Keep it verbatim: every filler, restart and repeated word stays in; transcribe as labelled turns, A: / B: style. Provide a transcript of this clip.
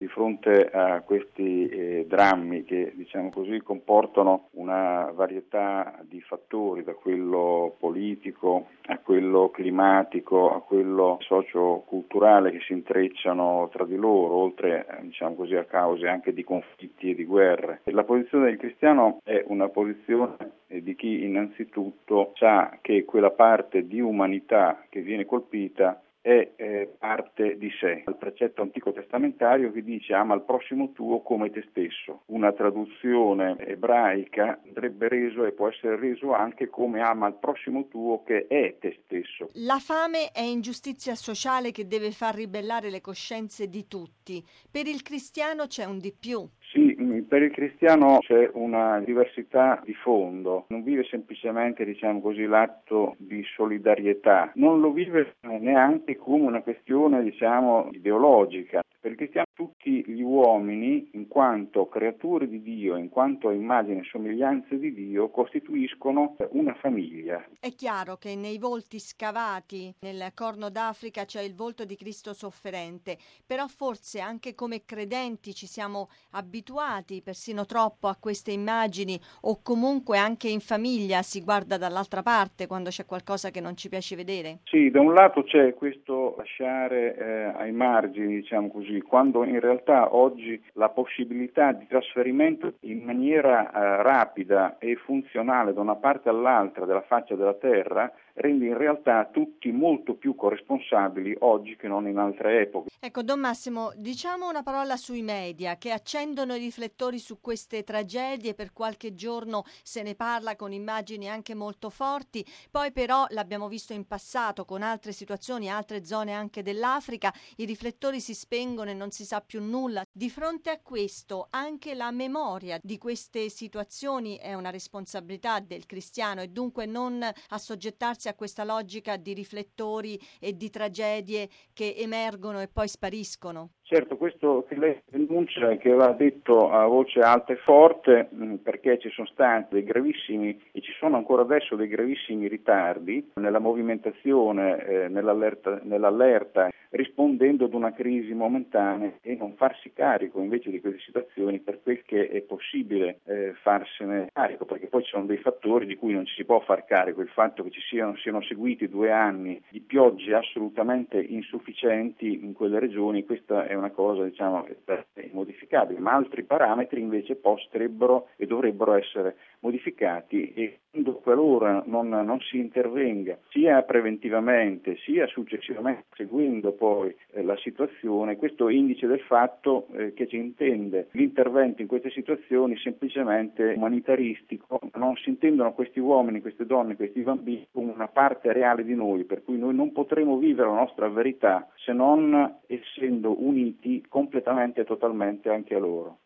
A: Di fronte a questi eh, drammi che, diciamo così, comportano una varietà di fattori, da quello politico a quello climatico a quello socio-culturale, che si intrecciano tra di loro, oltre eh, diciamo così, a cause anche di conflitti e di guerre. La posizione del cristiano è una posizione eh, di chi innanzitutto sa che quella parte di umanità che viene colpita è eh, parte di sé. Il precetto antico testamentario che dice ama il prossimo tuo come te stesso. Una traduzione ebraica andrebbe reso e può essere reso anche come ama il prossimo tuo che è te stesso.
B: La fame è ingiustizia sociale che deve far ribellare le coscienze di tutti. Per il cristiano c'è un di più.
A: Sì, per il cristiano c'è una diversità di fondo, non vive semplicemente, diciamo così, l'atto di solidarietà, non lo vive neanche come una questione, diciamo, ideologica. Per il cristiano tutti gli uomini, in quanto creature di Dio, in quanto immagine e somiglianze di Dio, costituiscono una famiglia.
B: È chiaro che nei volti scavati nel Corno d'Africa c'è il volto di Cristo sofferente, però forse anche come credenti ci siamo abituati persino troppo a queste immagini, o comunque anche in famiglia si guarda dall'altra parte quando c'è qualcosa che non ci piace vedere.
A: Sì, da un lato c'è questo lasciare eh, ai margini, diciamo così, quando in realtà oggi la possibilità di trasferimento in maniera eh, rapida e funzionale da una parte all'altra della faccia della terra rende in realtà tutti molto più corresponsabili oggi che non in altre epoche.
B: Ecco, Don Massimo, diciamo una parola sui media che accendono i riflettori su queste tragedie, per qualche giorno se ne parla con immagini anche molto forti, poi però l'abbiamo visto in passato con altre situazioni, altre zone anche dell'Africa, i riflettori si spengono e non si sa più nulla. Di fronte a questo, anche la memoria di queste situazioni è una responsabilità del cristiano e dunque non assoggettarsi a questa logica di riflettori e di tragedie che emergono e poi spariscono.
A: Certo, questo che lei denuncia e che va detto a voce alta e forte, mh, perché ci sono stati dei gravissimi e ci sono ancora adesso dei gravissimi ritardi nella movimentazione, eh, nell'allerta, nell'allerta, rispondendo ad una crisi momentanea, e non farsi carico invece di queste situazioni per quel che è possibile eh, farsene carico, perché poi ci sono dei fattori di cui non ci si può far carico. Il fatto che ci siano, siano seguiti due anni di piogge assolutamente insufficienti in quelle regioni, questa è una cosa, diciamo, immodificabile, ma altri parametri invece potrebbero e dovrebbero essere modificati, e qualora non, non si intervenga sia preventivamente sia successivamente seguendo poi eh, la situazione, questo è indice del fatto eh, che si intende l'intervento in queste situazioni semplicemente umanitaristico, non si intendono questi uomini, queste donne, questi bambini come una parte reale di noi, per cui noi non potremo vivere la nostra verità se non essendo uniti completamente e totalmente anche a loro.